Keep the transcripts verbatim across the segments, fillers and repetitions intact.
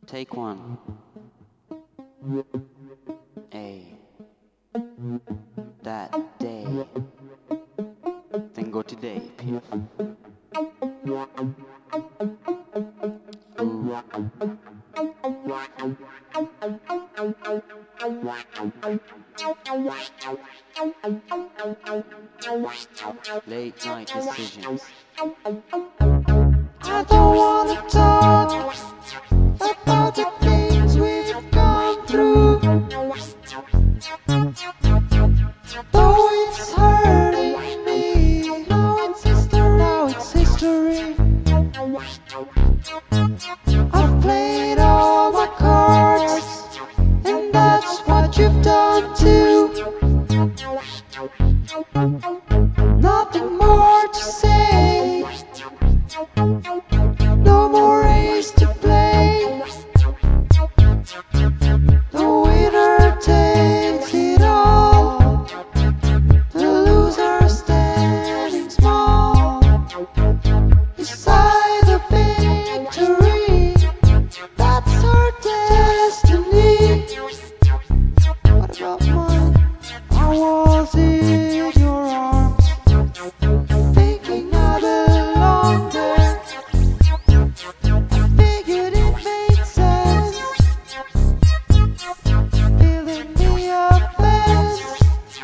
Take one. A. That day. Then go today, P F. Ooh. Late night decisions. I don't wanna talk about the things we've gone through, though it's hurting me. Now it's history, now it's history. I've played all my cards, and that's what you've done too. Nothing more to say. No more race to play. The winner takes it all. The loser standing small beside the victory. That's her destiny. What about mine? I was in your arms, thinking I belonged there. Figured it made sense, building me a fence,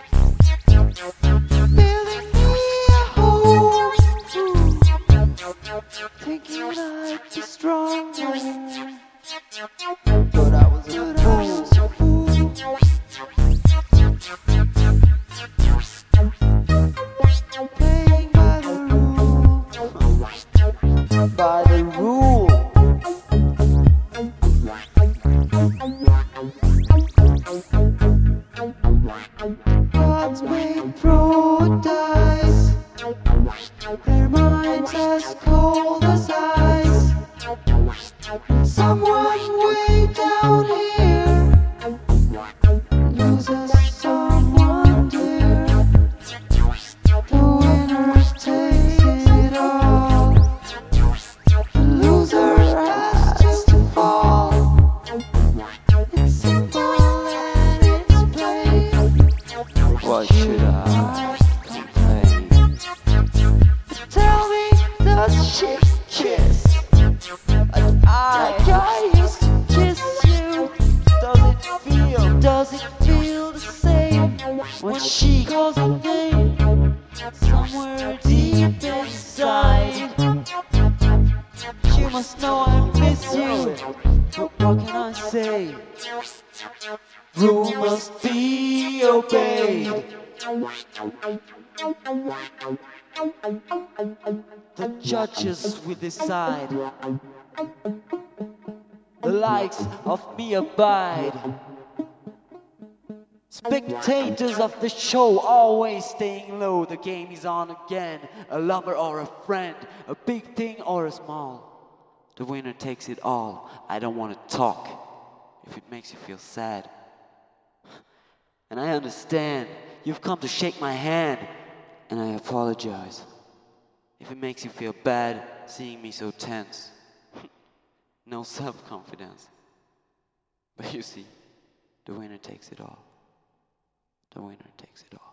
building me a home, thinking I'd be stronger, but I was a fool. Playing by the rules, by the rule. Gods made paradise, their minds as cold as ice. Someone way down here loses someone dear. The winner takes it all. The loser has to fall. It's simple and it's plain. Why should I complain? Tell me, does she kiss like I, like I used to kiss you? Does it feel, does it feel the same when she calls your name somewhere deep inside? You must know I miss you, but what can I say? Rule must be obeyed. The judges will decide. The likes of me abide. Spectators of the show always staying low. The game is on again. A lover or a friend, a big thing or a small. The winner takes it all. I don't want to talk if it makes you feel sad. And I understand you've come to shake my hand, and I apologize if it makes you feel bad seeing me so tense. No self-confidence. But you see, the winner takes it all. The winner takes it all.